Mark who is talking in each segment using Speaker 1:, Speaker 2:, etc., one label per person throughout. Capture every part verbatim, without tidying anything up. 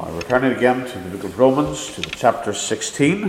Speaker 1: I return again to the book of Romans, to the chapter sixteen.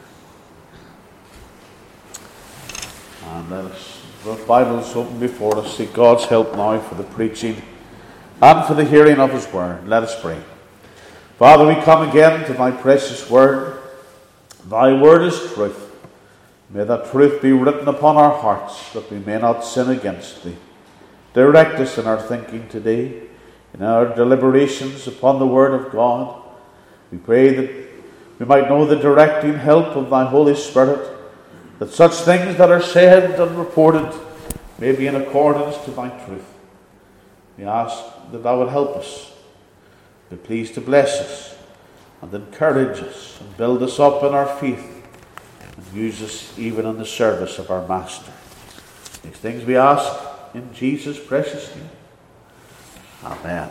Speaker 1: And let us, with Bibles open before us, seek God's help now for the preaching and for the hearing of His word. Let us pray. Father, we come again to Thy precious word. Thy word is truth. May that truth be written upon our hearts, that we may not sin against Thee. Direct us in our thinking today, in our deliberations upon the word of God. We pray that we might know the directing help of Thy Holy Spirit, that such things that are said and reported may be in accordance to Thy truth. We ask that Thou would help us, be pleased to bless us and encourage us and build us up in our faith and use us even in the service of our Master. These things we ask in Jesus' precious name. Amen.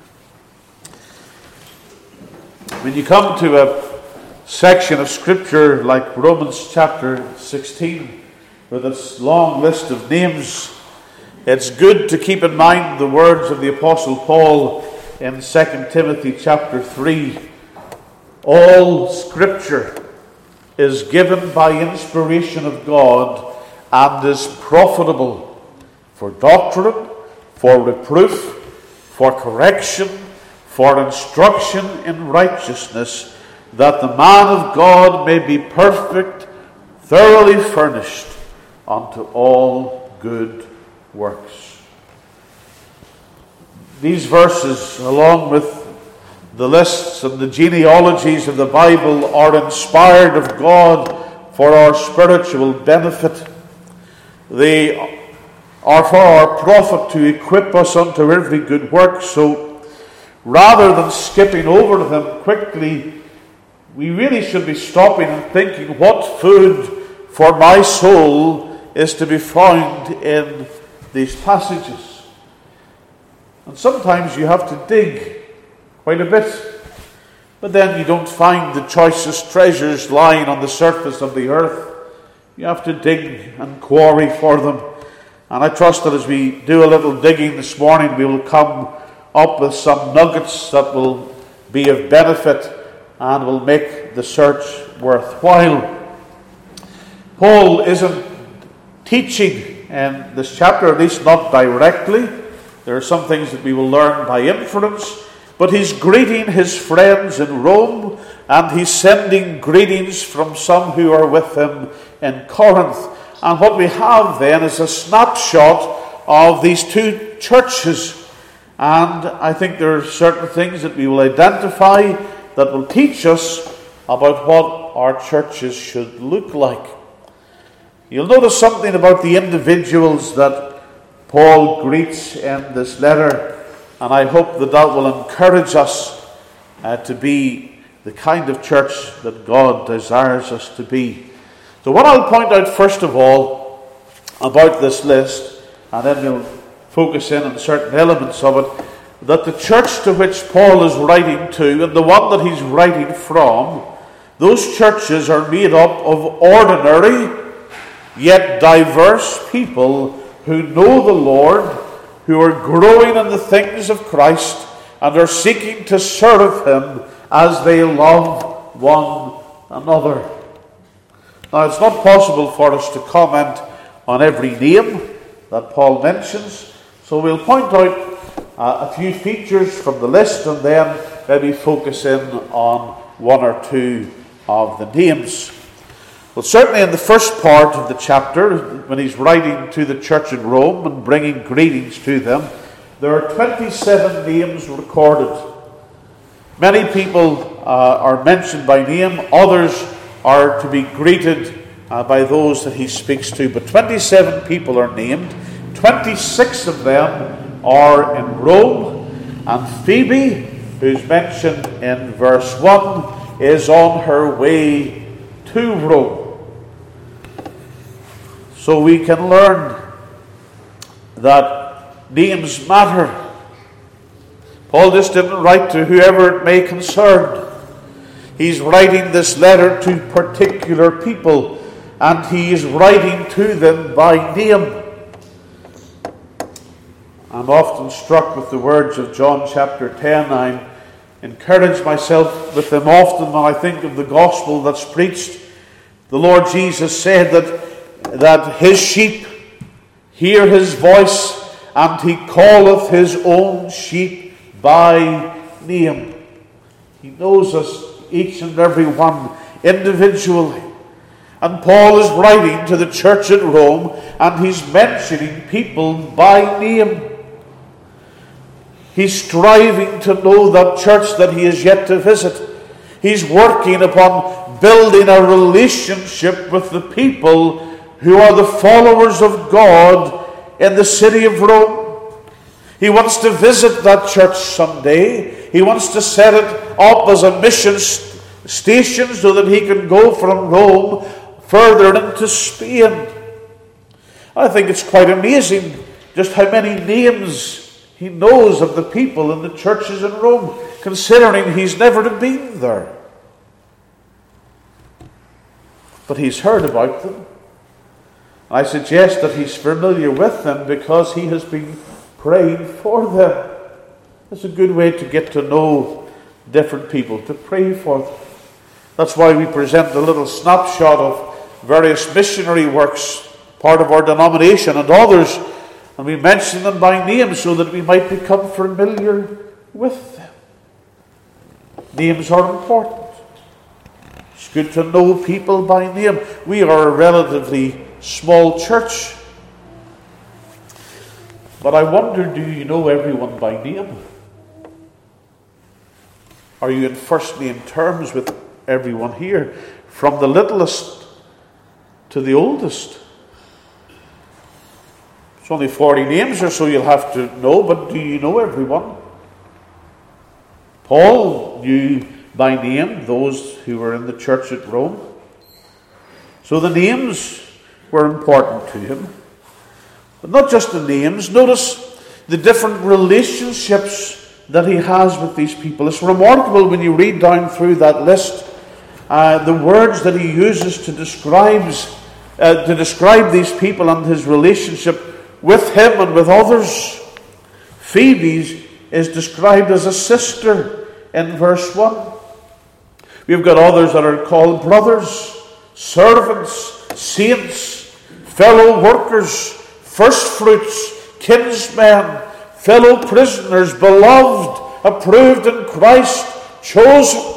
Speaker 1: When you come to a section of Scripture like Romans chapter sixteen, with its long list of names, it's good to keep in mind the words of the Apostle Paul in Second Timothy chapter three. All Scripture is given by inspiration of God and is profitable for doctrine, for reproof, for correction, for instruction in righteousness, that the man of God may be perfect, thoroughly furnished unto all good works. These verses, along with the lists and the genealogies of the Bible, are inspired of God for our spiritual benefit. They are for our profit, to equip us unto every good work. So rather than skipping over them quickly, we really should be stopping and thinking, what food for my soul is to be found in these passages? And sometimes you have to dig quite a bit, but then you don't find the choicest treasures lying on the surface of the earth. You have to dig and quarry for them. And I trust that as we do a little digging this morning, we will come up with some nuggets that will be of benefit and will make the search worthwhile. Paul isn't teaching in this chapter, at least not directly. There are some things that we will learn by inference, but he's greeting his friends in Rome, and he's sending greetings from some who are with him in Corinth. And what we have then is a snapshot of these two churches. And I think there are certain things that we will identify that will teach us about what our churches should look like. You'll notice something about the individuals that Paul greets in this letter, and I hope that that will encourage us uh, to be the kind of church that God desires us to be. So what I'll point out first of all about this list, and then we'll focus in on certain elements of it, that the church to which Paul is writing to, and the one that he's writing from, those churches are made up of ordinary yet diverse people who know the Lord, who are growing in the things of Christ, and are seeking to serve Him as they love one another. Now, it's not possible for us to comment on every name that Paul mentions, so we'll point out uh, a few features from the list and then maybe focus in on one or two of the names. Well, certainly in the first part of the chapter, when he's writing to the church in Rome and bringing greetings to them, there are twenty-seven names recorded. Many people uh, are mentioned by name, others are to be greeted uh, by those that he speaks to. But twenty-seven people are named. twenty-six of them are in Rome. And Phoebe, who's mentioned in verse one, is on her way to Rome. So we can learn that names matter. Paul just didn't write to whoever it may concern. He's writing this letter to particular people, and he is writing to them by name. I'm often struck with the words of John chapter ten. I'm encourage myself with them often when I think of the gospel that's preached. The Lord Jesus said that, that his sheep hear his voice, and he calleth his own sheep by name. He knows us, each and every one, individually. And Paul is writing to the church at Rome, and he's mentioning people by name. He's striving to know that church that he is yet to visit. He's working upon building a relationship with the people who are the followers of God in the city of Rome. He wants to visit that church someday. He wants to set it up as a mission station so that he can go from Rome further into Spain. I think it's quite amazing just how many names he knows of the people in the churches in Rome, considering he's never been there. But he's heard about them. I suggest that he's familiar with them because he has been praying for them. It's a good way to get to know different people, to pray for them. That's why we present a little snapshot of various missionary works, part of our denomination and others, and we mention them by name so that we might become familiar with them. Names are important. It's good to know people by name. We are a relatively small church. But I wonder, do you know everyone by name? Are you in first name terms with everyone here, from the littlest to the oldest? It's only forty names or so you'll have to know, but do you know everyone? Paul knew by name those who were in the church at Rome. So the names were important to him. But not just the names. Notice the different relationships that he has with these people. It's remarkable when you read down through that list, uh, the words that he uses to describe, uh, to describe these people and his relationship with him and with others. Phoebe is described as a sister in verse one. We've got others that are called brothers, servants, saints, fellow workers, firstfruits, kinsmen, fellow prisoners, beloved, approved in Christ, chosen.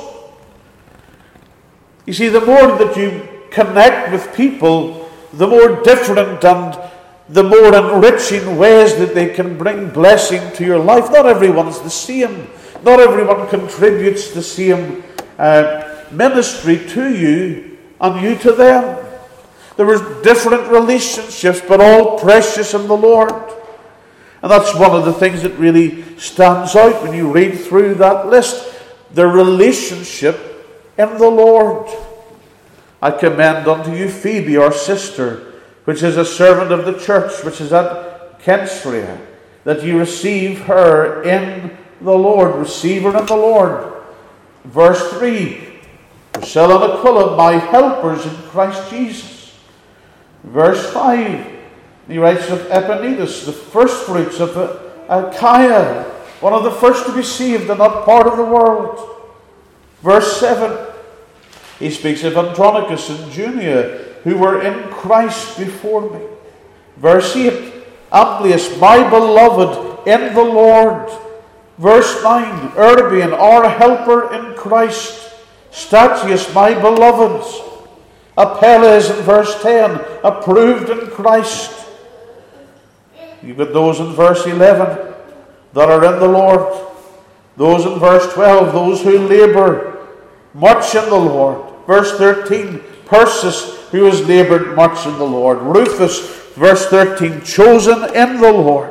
Speaker 1: You see, the more that you connect with people, the more different and the more enriching ways that they can bring blessing to your life. Not everyone's the same. Not everyone contributes the same uh, ministry to you and you to them. There were different relationships, but all precious in the Lord. And that's one of the things that really stands out when you read through that list. The relationship in the Lord. I commend unto you Phoebe, our sister, which is a servant of the church, which is at Cenchrea, that you receive her in the Lord. Receive her in the Lord. Verse three, Priscilla and Aquila, my helpers in Christ Jesus. Verse five, he writes of Epaenetus, the firstfruits of Achaia, one of the first to be saved in that part of the world. Verse seven, he speaks of Andronicus and Junia, who were in Christ before me. Verse eight, Amplius, my beloved in the Lord. Verse nine, Urbian, our helper in Christ. Statius, my beloved. Apelles in verse ten, approved in Christ. You've got those in verse eleven that are in the Lord. Those in verse twelve, those who labour much in the Lord. Verse thirteen, Persis, who has laboured much in the Lord. Rufus, verse thirteen, chosen in the Lord.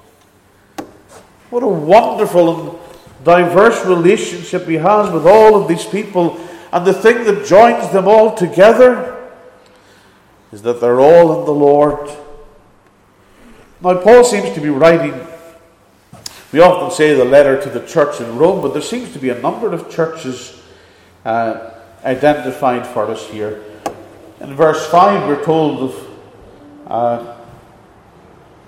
Speaker 1: What a wonderful and diverse relationship he has with all of these people. And the thing that joins them all together is that they're all in the Lord. Now, Paul seems to be writing, we often say the letter to the church in Rome, but there seems to be a number of churches uh, identified for us here. In verse five, we're told of uh,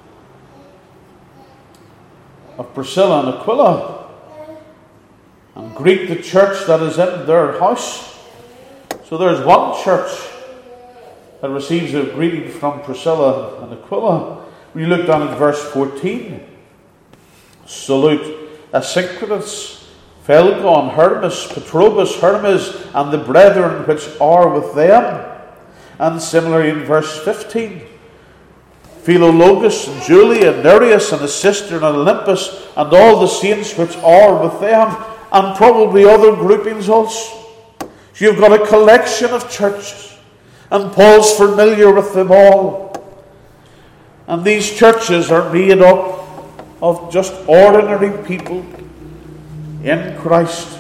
Speaker 1: of Priscilla and Aquila. And greet the church that is in their house. So there's one church that receives a greeting from Priscilla and Aquila. We look down at verse fourteen. Salute Asyncritus, Phlegon, Hermas, Patrobus, Hermes, and the brethren which are with them. And similarly in verse fifteen. Philologus, and Julia, and Nereus, and his sister, and Olympus, and all the saints which are with them, and probably other groupings also. So you've got a collection of churches, and Paul's familiar with them all. And these churches are made up of just ordinary people in Christ.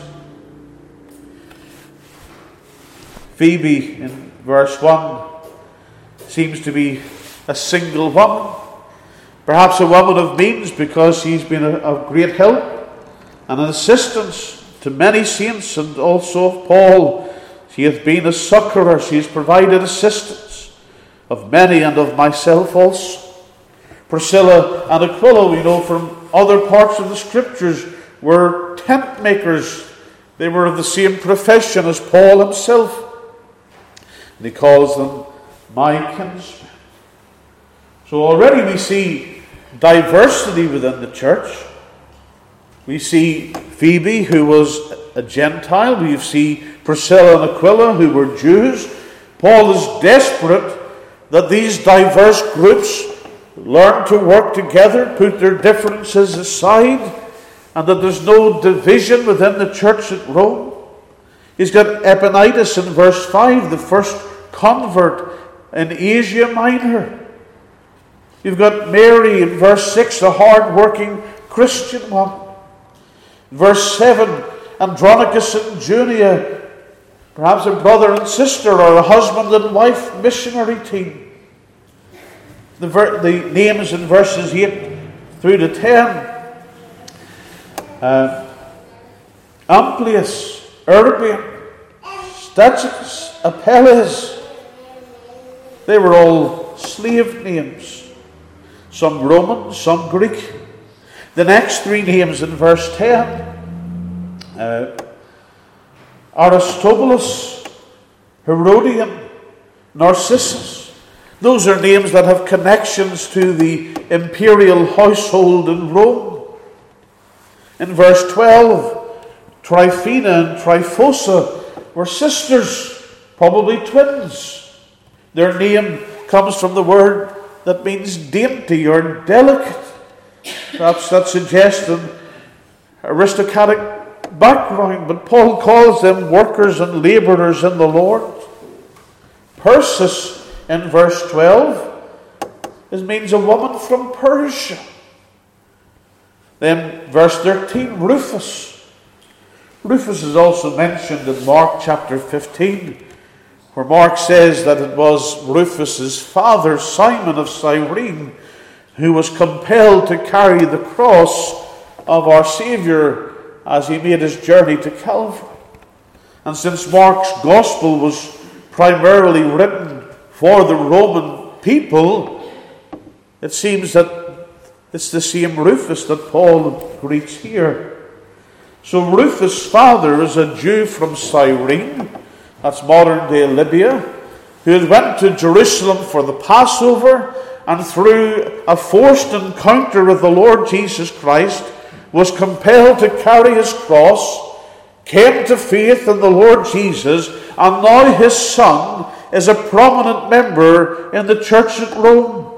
Speaker 1: Phoebe, in verse one, seems to be a single woman. Perhaps a woman of means, because she's been a, a great help and an assistance to many saints, and also of Paul. She hath been a succourer. She has provided assistance of many, and of myself also. Priscilla and Aquila, we know from other parts of the Scriptures, were tent makers. They were of the same profession as Paul himself. And he calls them my kinsmen. So already we see diversity within the church. We see Phoebe, who was a Gentile. We see Priscilla and Aquila, who were Jews. Paul is desperate that these diverse groups learn to work together, put their differences aside, and that there's no division within the church at Rome. He's got Epaenetus in verse five, the first convert in Asia Minor. You've got Mary in verse six, a hard-working Christian one. Verse seven, Andronicus and Junia, perhaps a brother and sister, or a husband and wife missionary team. The, ver- the names in verses eight through to ten. Uh, Amplius, Urbian, Stachys, Apelles. They were all slave names. Some Roman, some Greek. The next three names in verse ten. Uh, Aristobulus, Herodian, Narcissus. Those are names that have connections to the imperial household in Rome. In verse twelve, Tryphena and Tryphosa were sisters, probably twins. Their name comes from the word that means dainty or delicate. Perhaps that suggests an aristocratic background, but Paul calls them workers and labourers in the Lord. Persis, in verse twelve, it means a woman from Persia. Then verse thirteen, Rufus. Rufus is also mentioned in Mark chapter fifteen, where Mark says that it was Rufus's father, Simon of Cyrene, who was compelled to carry the cross of our Saviour as he made his journey to Calvary. And since Mark's gospel was primarily written for the Roman people, it seems that it's the same Rufus that Paul greets here. So Rufus' father is a Jew from Cyrene, that's modern-day Libya, who had went to Jerusalem for the Passover, and through a forced encounter with the Lord Jesus Christ, was compelled to carry his cross, came to faith in the Lord Jesus, and now his son is a prominent member in the church at Rome.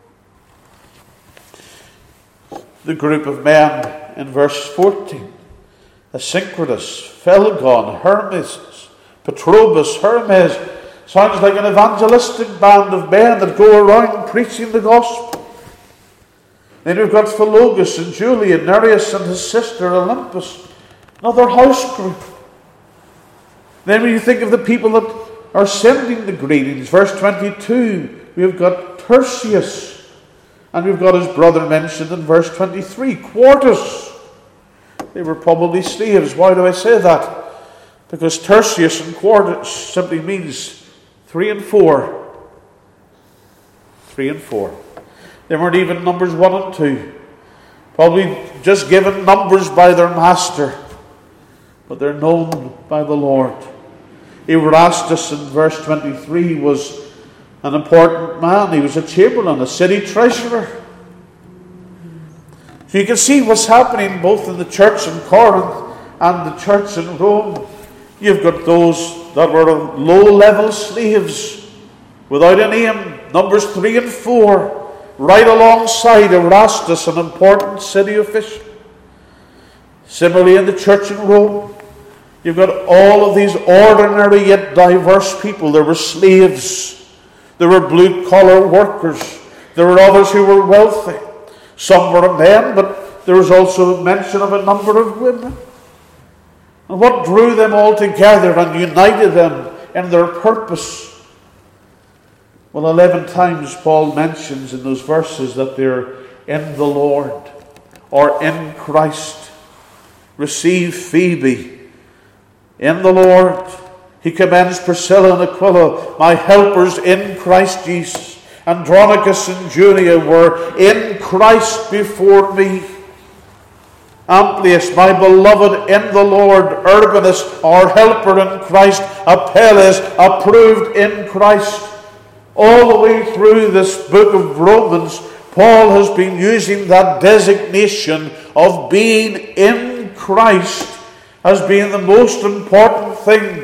Speaker 1: The group of men in verse fourteen, Asyncritus, Phlegon, Hermes, Patrobus, Hermes, sounds like an evangelistic band of men that go around preaching the gospel. Then we've got Philologus and Julia, Nereus and his sister Olympus, another house group. Then when you think of the people that are sending the greetings, verse twenty-two, we've got Tertius, and we've got his brother mentioned in verse twenty-three, Quartus. They were probably slaves. Why do I say that? Because Tertius and Quartus simply means three and four. Three and four. They weren't even numbers one and two. Probably just given numbers by their master. but they're known by the Lord. Erastus in verse twenty-three was an important man. He was a chamberlain, a city treasurer. So you can see what's happening both in the church in Corinth and the church in Rome. You've got those that were low-level slaves without a name, Numbers three and four, right alongside Erastus, an important city official. Similarly in the church in Rome, you've got all of these ordinary yet diverse people. There were slaves. There were blue-collar workers. There were others who were wealthy. Some were men, but there was also mention of a number of women. And what drew them all together and united them in their purpose? Well, eleven times Paul mentions in those verses that they're in the Lord or in Christ. Receive Phoebe in the Lord. He commends Priscilla and Aquila, my helpers in Christ Jesus. Andronicus and Junia were in Christ before me. Amplius, my beloved in the Lord. Urbanus, our helper in Christ. Apelles, approved in Christ. All the way through this book of Romans, Paul has been using that designation of being in Christ as being the most important thing.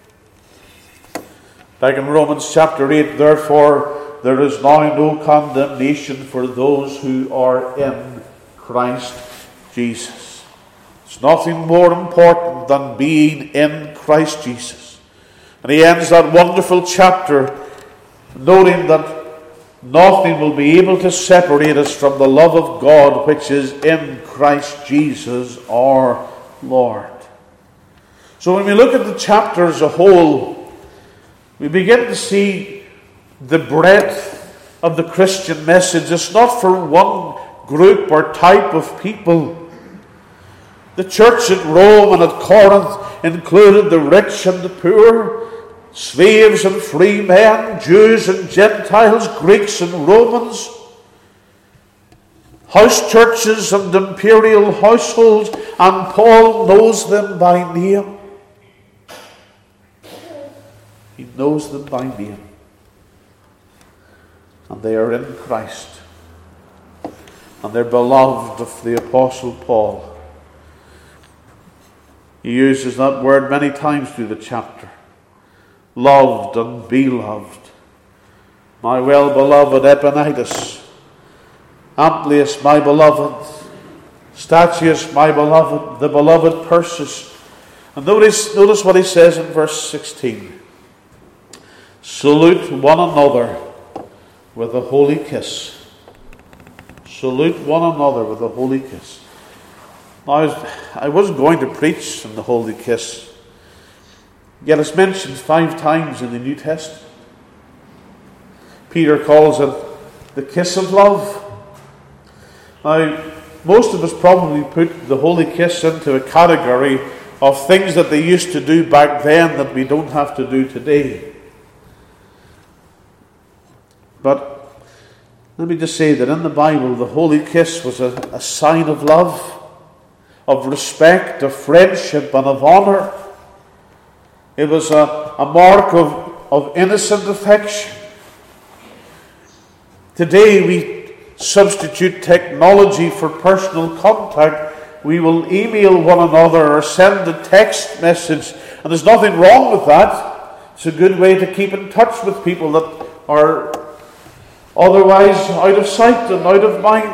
Speaker 1: Back in Romans chapter eight, therefore, there is now no condemnation for those who are in Christ Jesus. It's nothing more important than being in Christ Jesus. And he ends that wonderful chapter noting that nothing will be able to separate us from the love of God which is in Christ Jesus our Lord. So when we look at the chapter as a whole, we begin to see the breadth of the Christian message. It's not for one group or type of people. The church at Rome and at Corinth included the rich and the poor, slaves and free men, Jews and Gentiles, Greeks and Romans, house churches and imperial households, and Paul knows them by name. He knows them by name. And they are in Christ. And they're beloved of the Apostle Paul. He uses that word many times through the chapter. Loved and beloved. My well-beloved Epaenetus. Amplius, my beloved. Statius, my beloved. The beloved Persis. And notice, notice what he says in verse sixteen. Salute one another with a holy kiss. Salute one another with a holy kiss. Now, I wasn't going to preach on the holy kiss, yet it's mentioned five times in the New Testament. Peter calls it the kiss of love. Now, most of us probably put the holy kiss into a category of things that they used to do back then that we don't have to do today. But let me just say that in the Bible, the holy kiss was a, a sign of love, of respect, of friendship, and of honor. It was a, a mark of, of innocent affection. Today we substitute technology for personal contact. We will email one another or send a text message, and there's nothing wrong with that. It's a good way to keep in touch with people that are otherwise out of sight and out of mind.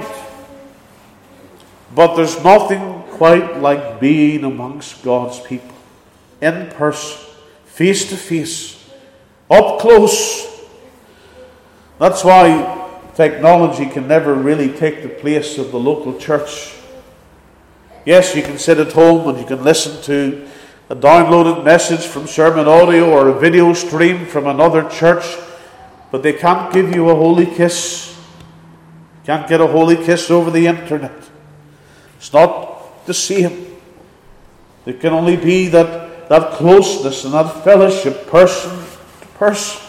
Speaker 1: But there's nothing quite like being amongst God's people, in person, face to face, up close. That's why technology can never really take the place of the local church. Yes, you can sit at home and you can listen to a downloaded message from sermon audio or a video stream from another church, but they can't give you a holy kiss. Can't get a holy kiss over the internet. It's not the same. There can only be that, that closeness and that fellowship person to person.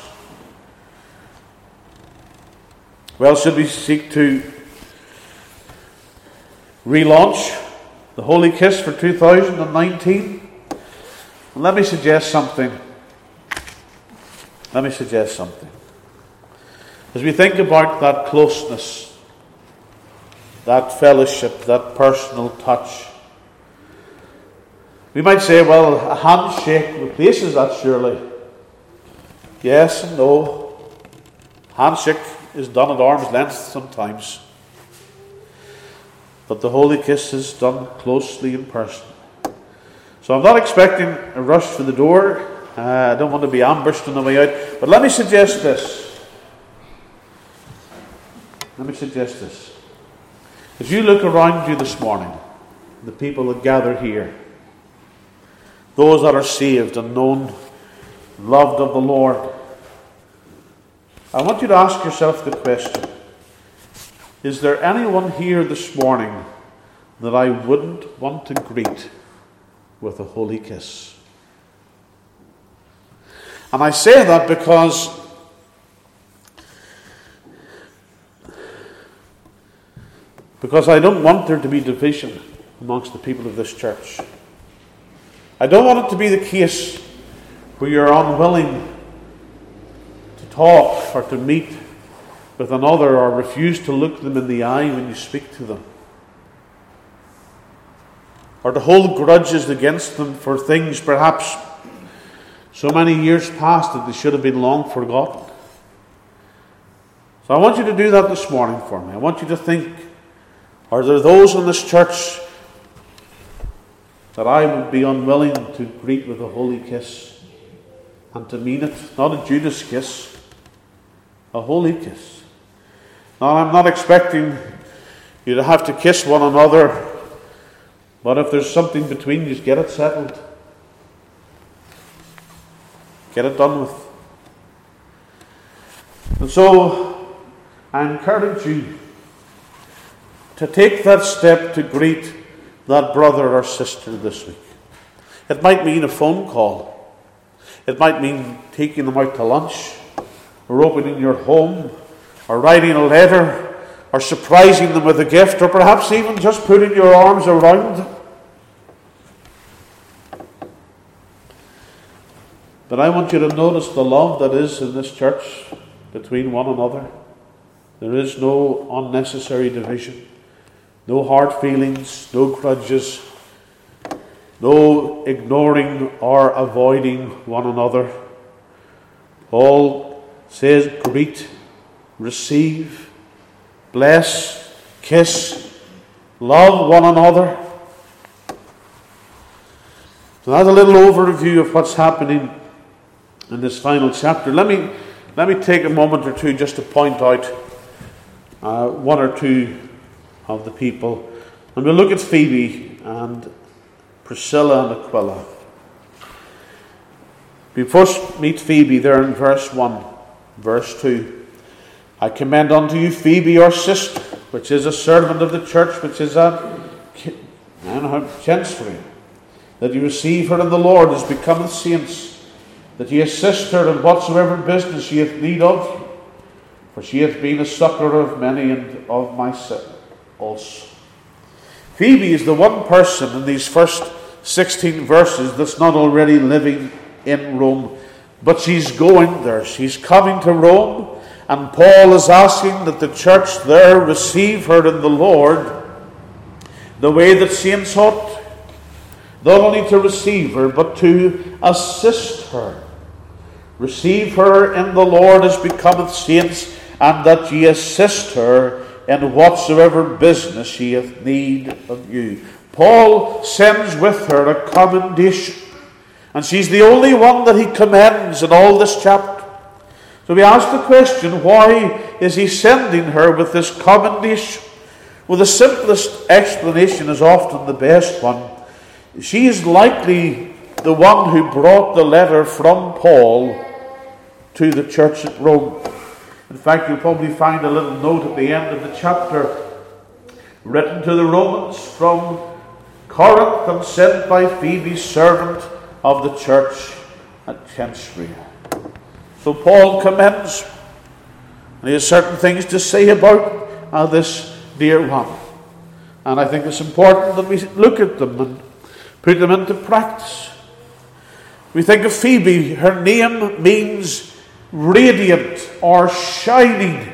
Speaker 1: Well, should we seek to relaunch the holy kiss for two thousand nineteen? Let me suggest something. Let me suggest something. As we think about that closeness, that fellowship, that personal touch, we might say, well, a handshake replaces that surely. Yes and no. Handshake is done at arm's length sometimes. But the holy kiss is done closely in person. So I'm not expecting a rush for the door. Uh, I don't want to be ambushed on the way out. But let me suggest this. Let me suggest this. As you look around you this morning, the people that gather here, those that are saved and known, loved of the Lord, I want you to ask yourself the question, is there anyone here this morning that I wouldn't want to greet with a holy kiss? And I say that because because I don't want there to be division amongst the people of this church. I don't want it to be the case where you're unwilling to talk or to meet with another or refuse to look them in the eye when you speak to them, or to hold grudges against them for things perhaps so many years past that they should have been long forgotten. So I want you to do that this morning for me. I want you to think, are there those in this church that I would be unwilling to greet with a holy kiss, and to mean it, not a Judas kiss, a holy kiss? Now, I'm not expecting you to have to kiss one another, but if there's something between you, get it settled. Get it done with. And so, I encourage you to take that step to greet that brother or sister this week. It might mean a phone call. It might mean taking them out to lunch, or opening your home, or writing a letter, or surprising them with a gift, or perhaps even just putting your arms around them. But I want you to notice the love that is in this church between one another. There is no unnecessary division, no hard feelings, no grudges, no ignoring or avoiding one another. Paul says, greet, receive, bless, kiss, love one another. So that's a little overview of what's happening in this final chapter. Let me let me take a moment or two just to point out uh, one or two of the people. And we'll look at Phoebe and Priscilla and Aquila. We first meet Phoebe there in verse one, verse two. I commend unto you Phoebe, your sister, which is a servant of the church, which is at Cenchreae, that you receive her in the Lord as becometh saints, that ye assist her in whatsoever business she hath need of, for she hath been a succourer of many and of myself also. Phoebe is the one person in these first sixteen verses that's not already living in Rome, but she's going there. She's coming to Rome, and Paul is asking that the church there receive her in the Lord the way that saints ought, not only to receive her, but to assist her. Receive her in the Lord as becometh saints, and that ye assist her in whatsoever business she hath need of you. Paul sends with her a commendation, and she's the only one that he commends in all this chapter. So we ask the question, why is he sending her with this commendation? Well, the simplest explanation is often the best one. She is likely the one who brought the letter from Paul to the church at Rome. In fact, you'll probably find a little note at the end of the chapter, written to the Romans from Corinth and sent by Phoebe, servant of the church at Cenchreae. So Paul commends, and he has certain things to say about uh, this dear one. And I think it's important that we look at them and put them into practice. We think of Phoebe. Her name means radiant or shining.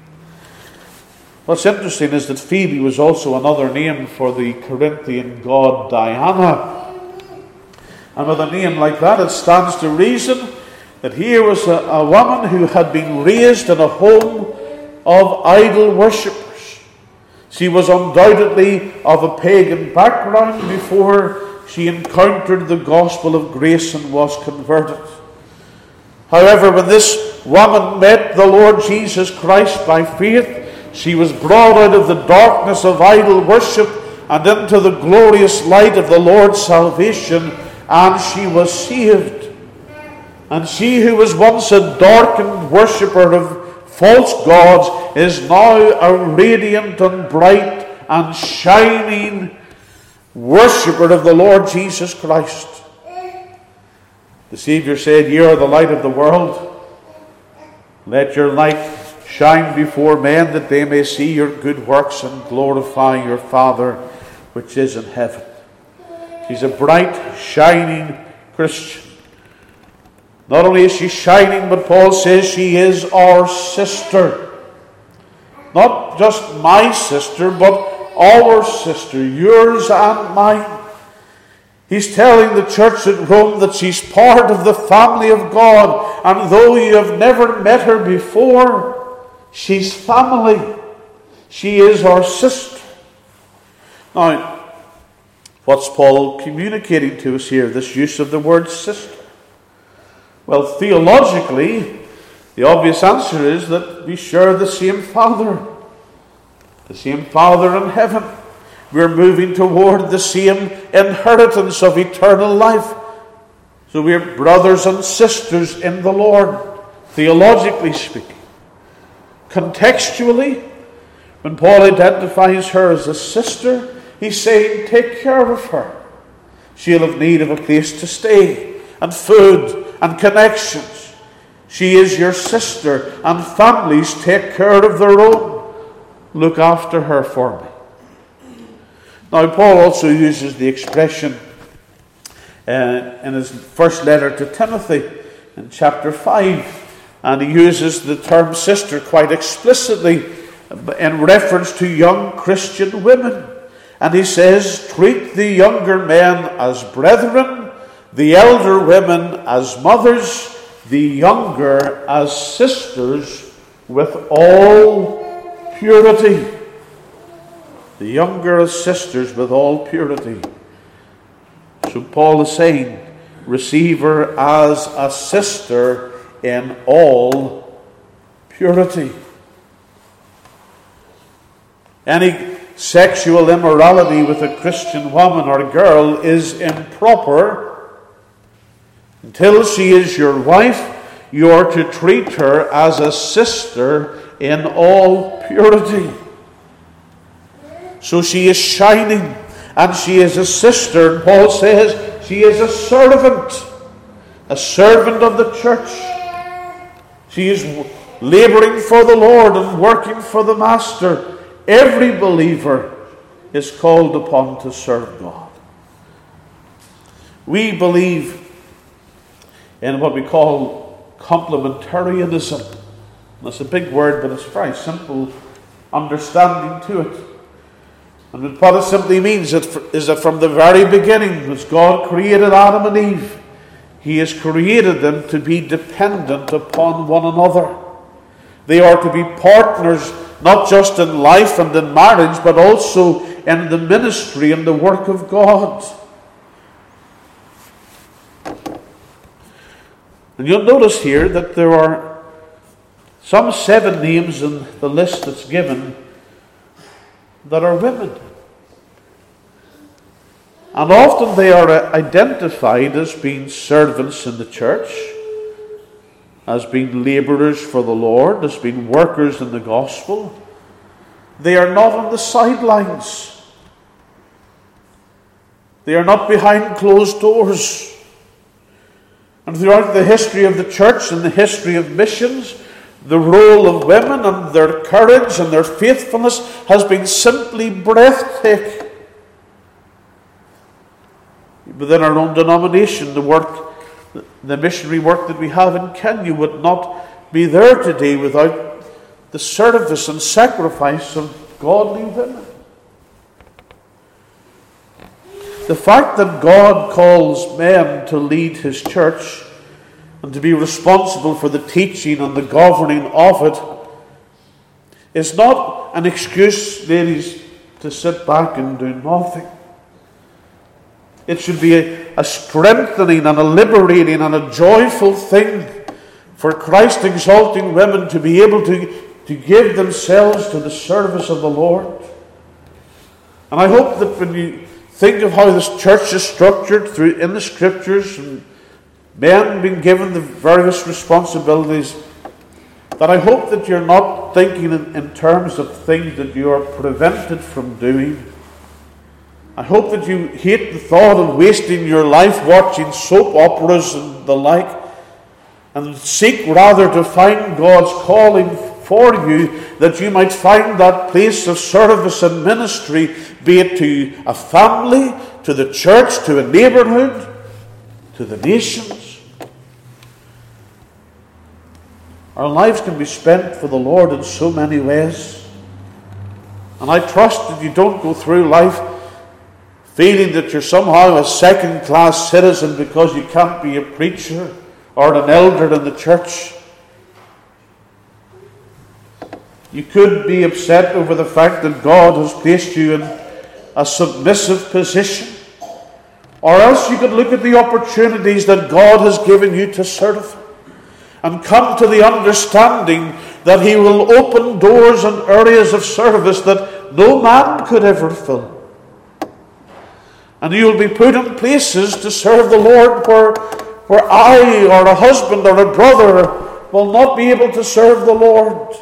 Speaker 1: What's interesting is that Phoebe was also another name for the Corinthian god Diana. And with a name like that, it stands to reason that here was a, a woman who had been raised in a home of idol worshippers. She was undoubtedly of a pagan background before she encountered the gospel of grace and was converted. However, when this woman met the Lord Jesus Christ by faith, she was brought out of the darkness of idol worship and into the glorious light of the Lord's salvation, and she was saved. And she who was once a darkened worshipper of false gods is now a radiant and bright and shining worshipper of the Lord Jesus Christ. The Saviour said, "You are the light of the world. Let your light shine before men, that they may see your good works and glorify your Father which is in heaven." She's a bright, shining Christian. Not only is she shining, but Paul says she is our sister. Not just my sister, but our sister, yours and mine. He's telling the church at Rome that she's part of the family of God, and though you have never met her before, she's family. She is our sister. Now, what's Paul communicating to us here, this use of the word sister? Well, theologically, the obvious answer is that we share the same Father. The same Father in heaven. We're moving toward the same inheritance of eternal life. So we're brothers and sisters in the Lord, theologically speaking. Contextually, when Paul identifies her as a sister, he's saying, take care of her. She'll have need of a place to stay, and food, and connections. She is your sister, and families take care of their own. Look after her for me. Now, Paul also uses the expression uh, in his first letter to Timothy in chapter five, and he uses the term sister quite explicitly in reference to young Christian women. And he says, treat the younger men as brethren, the elder women as mothers, the younger as sisters, with all purity. The younger as sisters with all purity. So Paul is saying, receive her as a sister in all purity. Any sexual immorality with a Christian woman or girl is improper. Until she is your wife, you are to treat her as a sister in all purity. So she is shining, and she is a sister. And Paul says she is a servant, a servant of the church. She is laboring for the Lord and working for the Master. Every believer is called upon to serve God. We believe in what we call complementarianism. That's a big word, but it's a very simple understanding to it. And what it simply means is that from the very beginning, as God created Adam and Eve, He has created them to be dependent upon one another. They are to be partners, not just in life and in marriage, but also in the ministry and the work of God. And you'll notice here that there are some seven names in the list that's given that are women. And often they are identified as being servants in the church, as being labourers for the Lord, as being workers in the gospel. They are not on the sidelines. They are not behind closed doors. And throughout the history of the church and the history of missions, the role of women and their courage and their faithfulness has been simply breathtaking. Within our own denomination, the work the missionary work that we have in Kenya would not be there today without the service and sacrifice of godly women. The fact that God calls men to lead His church and to be responsible for the teaching and the governing of it is not an excuse, ladies, to sit back and do nothing. It should be a, a strengthening and a liberating and a joyful thing for Christ-exalting women to be able to, to give themselves to the service of the Lord. And I hope that when you think of how this church is structured through in the Scriptures and men being given the various responsibilities, that I hope that you're not thinking in, in terms of things that you are prevented from doing. I hope that you hate the thought of wasting your life watching soap operas and the like, and seek rather to find God's calling for you, that you might find that place of service and ministry, be it to a family, to the church, to a neighbourhood, to the nations. Our lives can be spent for the Lord in so many ways. And I trust that you don't go through life feeling that you're somehow a second-class citizen because you can't be a preacher or an elder in the church. You could be upset over the fact that God has placed you in a submissive position. Or else you could look at the opportunities that God has given you to serve and come to the understanding that He will open doors and areas of service that no man could ever fill. And you will be put in places to serve the Lord where, where I or a husband or a brother will not be able to serve the Lord.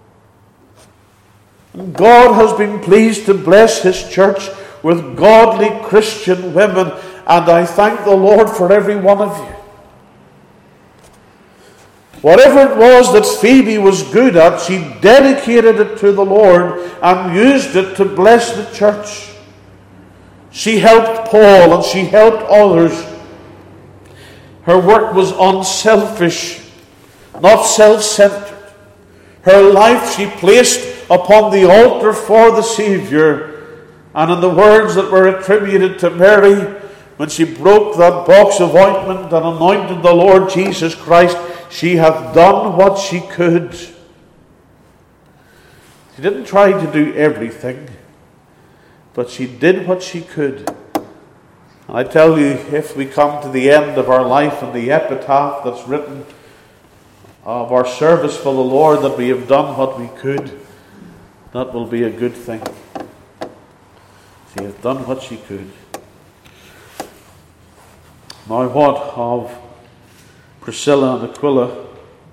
Speaker 1: And God has been pleased to bless His church with godly Christian women, and I thank the Lord for every one of you. Whatever it was that Phoebe was good at, she dedicated it to the Lord and used it to bless the church. She helped Paul and she helped others. Her work was unselfish, not self-centered. Her life she placed upon the altar for the Saviour. And in the words that were attributed to Mary, when she broke that box of ointment and anointed the Lord Jesus Christ, she hath done what she could. She didn't try to do everything, but she did what she could. And I tell you, if we come to the end of our life and the epitaph that's written of our service for the Lord, that we have done what we could, that will be a good thing. She has done what she could. Now what of Priscilla and Aquila,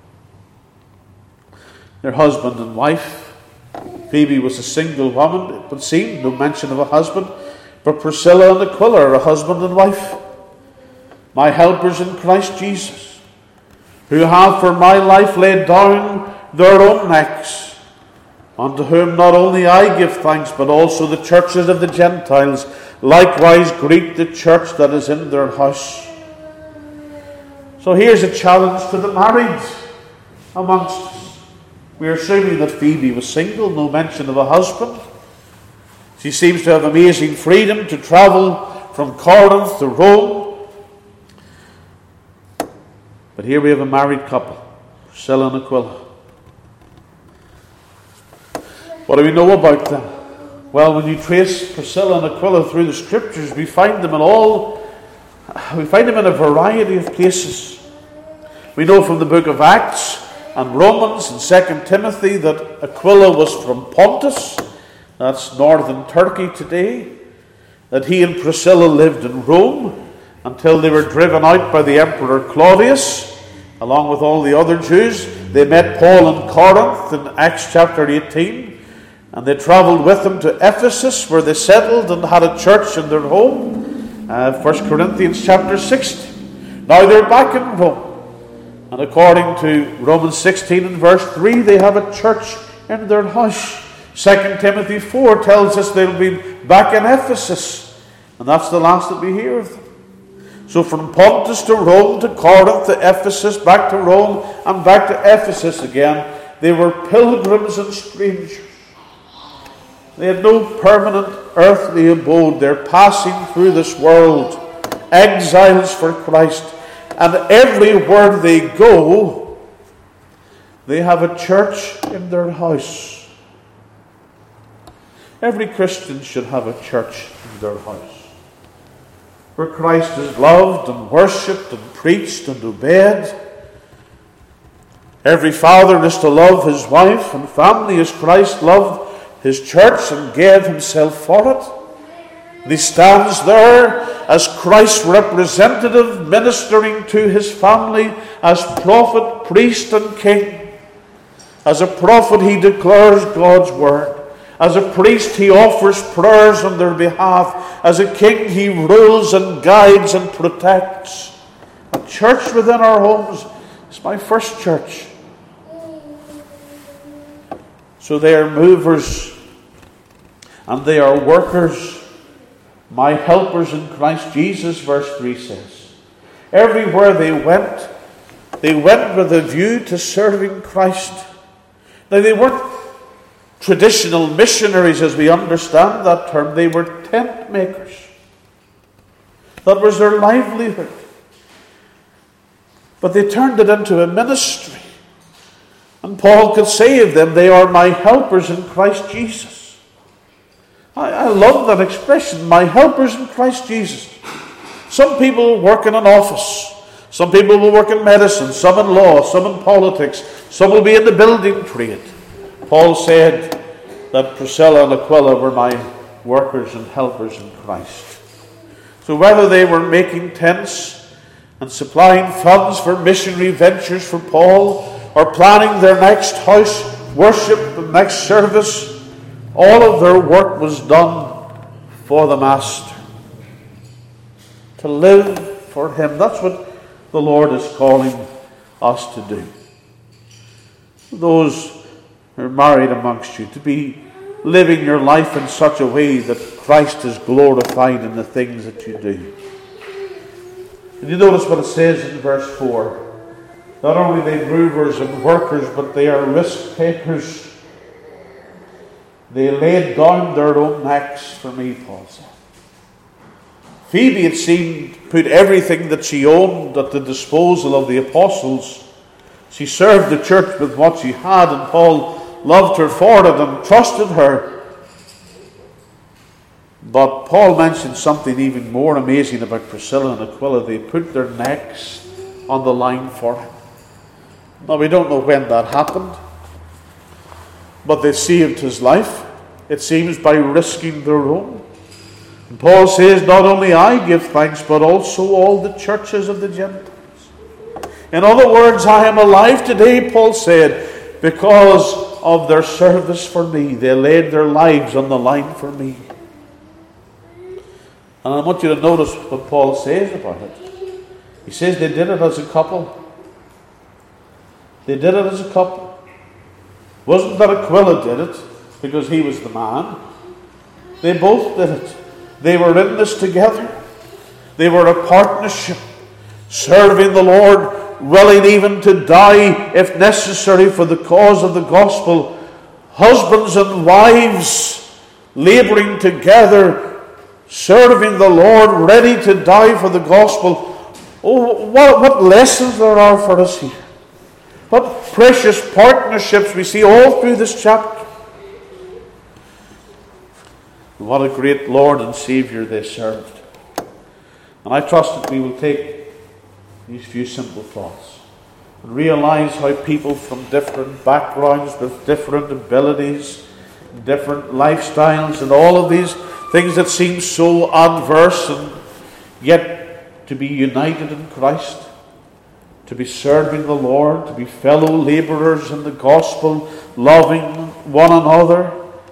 Speaker 1: their husband and wife? Phoebe was a single woman, it would seem, no mention of a husband. But Priscilla and Aquila are a husband and wife, my helpers in Christ Jesus, who have for my life laid down their own necks, unto whom not only I give thanks, but also the churches of the Gentiles likewise greet the church that is in their house. So here's a challenge to the married amongst us. We are assuming that Phoebe was single, no mention of a husband. She seems to have amazing freedom to travel from Corinth to Rome. But here we have a married couple, Priscilla and Aquila. What do we know about them? Well, when you trace Priscilla and Aquila through the Scriptures, we find them in all, we find them in a variety of places. We know from the book of Acts and Romans and Second Timothy that Aquila was from Pontus, that's northern Turkey today, that he and Priscilla lived in Rome until they were driven out by the Emperor Claudius, along with all the other Jews. They met Paul in Corinth in Acts chapter eighteen, and they travelled with him to Ephesus, where they settled and had a church in their home, uh, First Corinthians chapter sixteen. Now they're back in Rome. And according to Romans sixteen and verse three, they have a church in their house. Second Timothy four tells us they'll be back in Ephesus. And that's the last that we hear of them. So from Pontus to Rome to Corinth to Ephesus, back to Rome and back to Ephesus again, they were pilgrims and strangers. They had no permanent earthly abode. They're passing through this world, exiles for Christ. And everywhere they go, they have a church in their house. Every Christian should have a church in their house, where Christ is loved and worshipped and preached and obeyed. Every father is to love his wife and family as Christ loved his church and gave himself for it. And he stands there as Christ's representative, ministering to his family as prophet, priest, and king. As a prophet, he declares God's word. As a priest, he offers prayers on their behalf. As a king, he rules and guides and protects. A church within our homes is my first church. So they are movers and they are workers, my helpers in Christ Jesus, verse three says. Everywhere they went, they went with a view to serving Christ. Now, they weren't traditional missionaries as we understand that term. They were tent makers. That was their livelihood. But they turned it into a ministry. And Paul could say of them, they are my helpers in Christ Jesus. I, I love that expression, my helpers in Christ Jesus. Some people work in an office. Some people will work in medicine, some in law, some in politics. Some will be in the building trade. Paul said that Priscilla and Aquila were my workers and helpers in Christ. So whether they were making tents and supplying funds for missionary ventures for Paul, or planning their next house worship, the next service, all of their work was done for the Master. To live for him. That's what the Lord is calling us to do. Those who are married amongst you, to be living your life in such a way that Christ is glorified in the things that you do. And you notice what it says in verse four. Not only are they movers and workers, but they are risk takers. They laid down their own necks for me, Paul said. Phoebe, it seemed, put everything that she owned at the disposal of the apostles. She served the church with what she had, and Paul loved her for it and trusted her. But Paul mentioned something even more amazing about Priscilla and Aquila. They put their necks on the line for him. Now, we don't know when that happened, but they saved his life, it seems, by risking their own. And Paul says, not only I give thanks, but also all the churches of the Gentiles. In other words, I am alive today, Paul said, because of their service for me. They laid their lives on the line for me. And I want you to notice what Paul says about it. He says they did it as a couple. They did it as a couple. It wasn't that Aquila did it because he was the man. They both did it. They were in this together. They were a partnership, serving the Lord, willing even to die if necessary for the cause of the gospel. Husbands and wives laboring together, serving the Lord, ready to die for the gospel. Oh, what, what lessons there are for us here. What precious partnerships we see all through this chapter. What a great Lord and Saviour they served. And I trust that we will take these few simple thoughts and realize how people from different backgrounds, with different abilities, different lifestyles, and all of these things that seem so adverse, and yet to be united in Christ, to be serving the Lord, to be fellow labourers in the gospel, loving one another.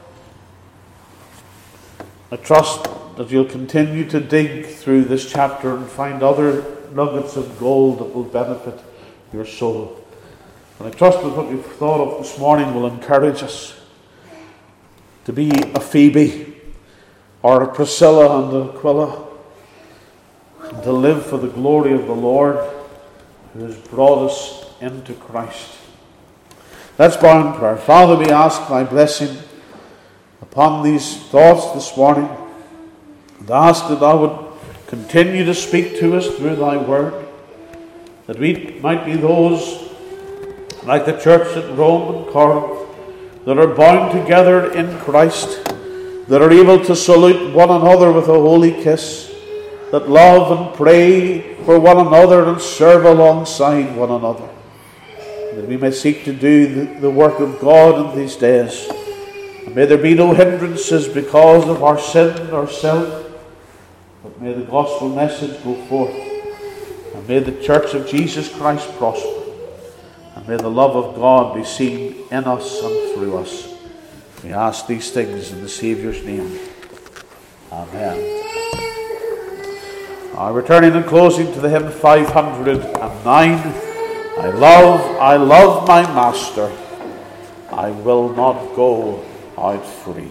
Speaker 1: I trust that you'll continue to dig through this chapter and find other nuggets of gold that will benefit your soul. And I trust that what we've thought of this morning will encourage us to be a Phoebe or a Priscilla and Aquila, and to live for the glory of the Lord who has brought us into Christ. Let's bow in prayer. Father, we ask thy blessing upon these thoughts this morning, and ask that thou would continue to speak to us through thy word, that we might be those like the church at Rome and Corinth that are bound together in Christ, that are able to salute one another with a holy kiss, that love and pray for one another and serve alongside one another, that we may seek to do the, the work of God in these days. And may there be no hindrances because of our sin or self, but may the gospel message go forth, and may the church of Jesus Christ prosper, and may the love of God be seen in us and through us. We ask these things in the Saviour's name. Amen. Uh, returning and closing to the hymn five hundred nine. I love, I love my Master, I will not go out free.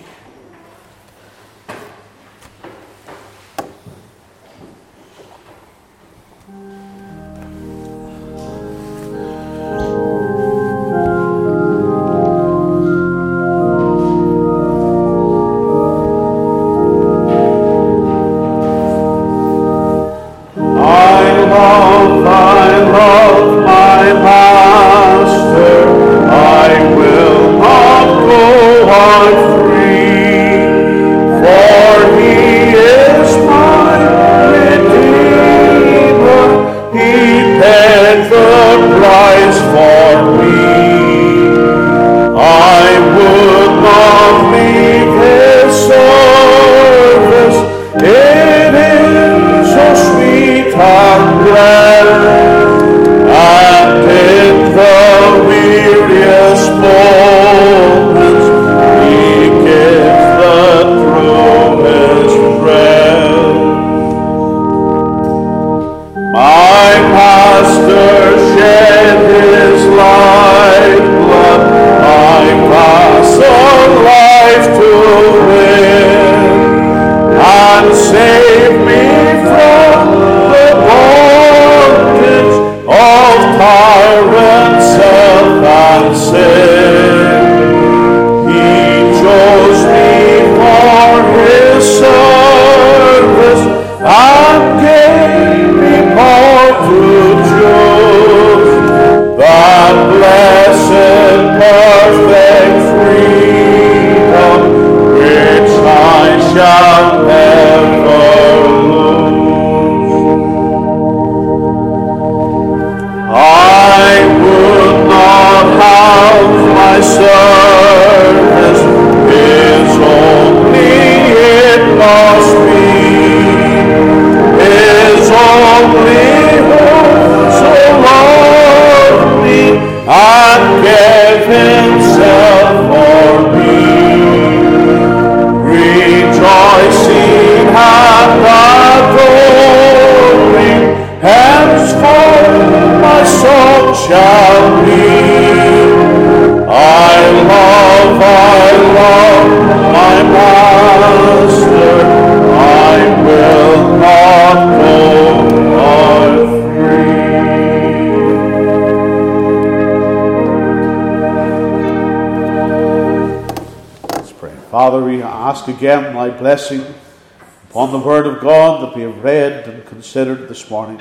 Speaker 1: Father, we ask again thy blessing upon the word of God that we have read and considered this morning.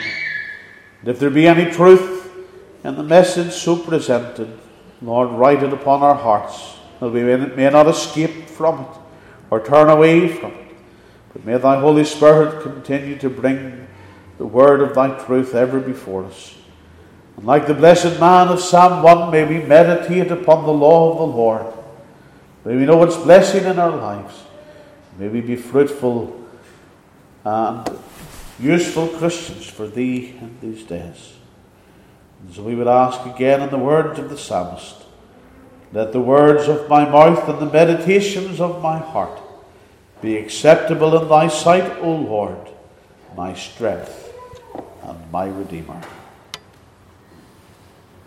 Speaker 1: And if there be any truth in the message so presented, Lord, write it upon our hearts, that we may not escape from it or turn away from it. But may thy Holy Spirit continue to bring the word of thy truth ever before us. And like the blessed man of Psalm one, may we meditate upon the law of the Lord. May we know its blessing in our lives. May we be fruitful and useful Christians for thee in these days. And so we would ask again in the words of the psalmist, let the words of my mouth and the meditations of my heart be acceptable in thy sight, O Lord, my strength and my Redeemer.